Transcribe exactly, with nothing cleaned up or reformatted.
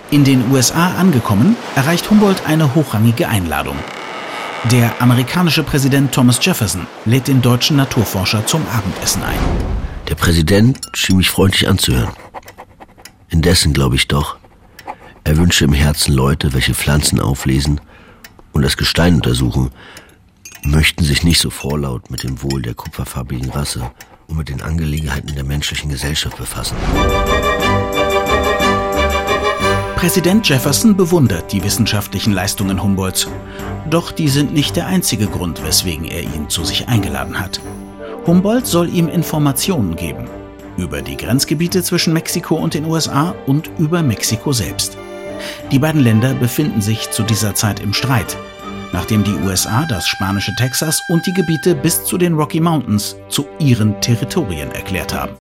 In den U S A angekommen, erreicht Humboldt eine hochrangige Einladung. Der amerikanische Präsident Thomas Jefferson lädt den deutschen Naturforscher zum Abendessen ein. Der Präsident schien mich freundlich anzuhören. Indessen glaube ich doch, er wünsche im Herzen Leute, welche Pflanzen auflesen und das Gestein untersuchen, möchten sich nicht so vorlaut mit dem Wohl der kupferfarbigen Rasse und mit den Angelegenheiten der menschlichen Gesellschaft befassen. Präsident Jefferson bewundert die wissenschaftlichen Leistungen Humboldts. Doch die sind nicht der einzige Grund, weswegen er ihn zu sich eingeladen hat. Humboldt soll ihm Informationen geben. Über die Grenzgebiete zwischen Mexiko und den U S A und über Mexiko selbst. Die beiden Länder befinden sich zu dieser Zeit im Streit, nachdem die U S A das spanische Texas und die Gebiete bis zu den Rocky Mountains zu ihren Territorien erklärt haben.